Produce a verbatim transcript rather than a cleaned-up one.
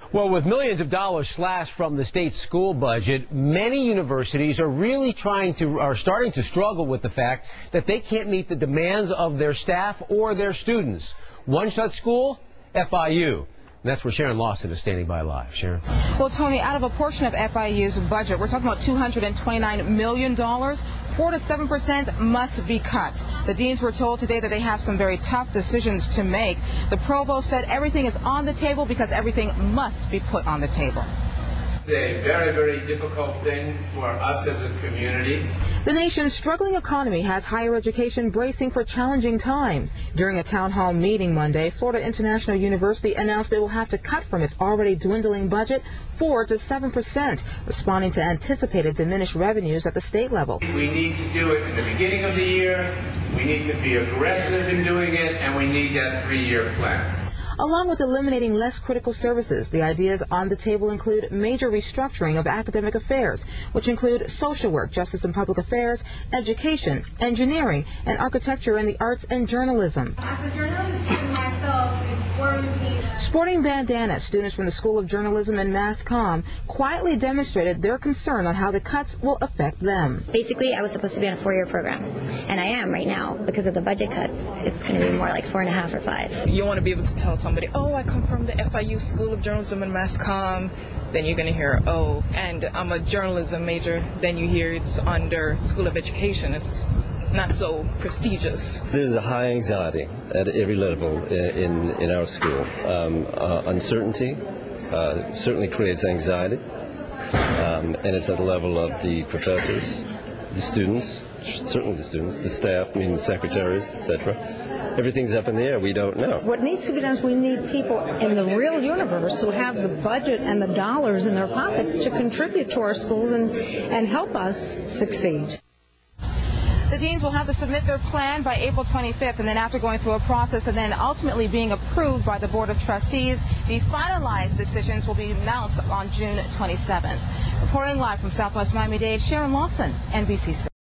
Well, with millions of dollars slashed from the state school budget, many universities are really trying to, are starting to struggle with the fact that they can't meet the demands of their staff or their students. One such school, F I U. And that's where Sharon Lawson is standing by live. Sharon. Well, Tony, out of a portion of F I U's budget, we're talking about two hundred twenty-nine million dollars. four to seven percent must be cut. The deans were told today that they have some very tough decisions to make. The provost said everything is on the table because everything must be put on the table. It's a very, very difficult thing for us as a community. The nation's struggling economy has higher education bracing for challenging times. During a town hall meeting Monday, Florida International University announced it will have to cut from its already dwindling budget four to seven percent, responding to anticipated diminished revenues at the state level. We need to do it in the beginning of the year, we need to be aggressive in doing it, and we need that three-year plan. Along with eliminating less critical services, the ideas on the table include major restructuring of academic affairs, which include social work, justice and public affairs, education, engineering, and architecture and the arts and journalism. As a journalist myself, it worries me that... Sporting bandanas, students from the School of Journalism and Mass Comm quietly demonstrated their concern on how the cuts will affect them. Basically, I was supposed to be on a four-year program, and I am right now. Because of the budget cuts, it's going to be more like four and a half or five. You want to be able to tell somebody, oh, I come from the F I U School of Journalism and Mass Comm, then you're going to hear, oh, and I'm a journalism major, then you hear it's under School of Education. It's not so prestigious. There's a high anxiety at every level in, in our school. Um, uh, uncertainty uh, certainly creates anxiety, um, and it's at the level of the professors, the students, certainly the students, the staff, meaning the secretaries, et cetera. Everything's up in the air. We don't know. What needs to be done is we need people in the real universe who have the budget and the dollars in their pockets to contribute to our schools and, and help us succeed. The deans will have to submit their plan by April twenty-fifth, and then after going through a process and then ultimately being approved by the Board of Trustees, the finalized decisions will be announced on June twenty-seventh. Reporting live from Southwest Miami-Dade, Sharon Lawson, N B C six.